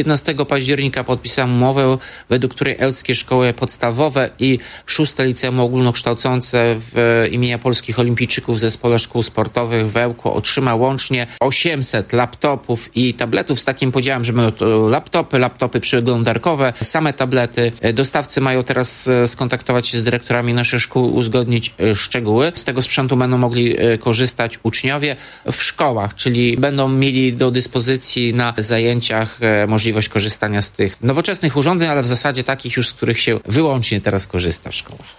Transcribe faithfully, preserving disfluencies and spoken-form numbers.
piętnastego października podpisałem umowę, według której ełckie szkoły podstawowe i szóste liceum ogólnokształcące w imienia polskich olimpijczyków w Zespole Szkół Sportowych w Ełku otrzyma łącznie osiemset laptopów i tabletów z takim podziałem, że będą to laptopy, laptopy przeglądarkowe, same tablety. Dostawcy mają teraz skontaktować się z dyrektorami naszych szkół, uzgodnić szczegóły. Z tego sprzętu będą mogli korzystać uczniowie w szkołach, czyli będą mieli do dyspozycji na zajęciach możliwość korzystania z tych nowoczesnych urządzeń, ale w zasadzie takich już, z których się wyłącznie teraz korzysta w szkołach.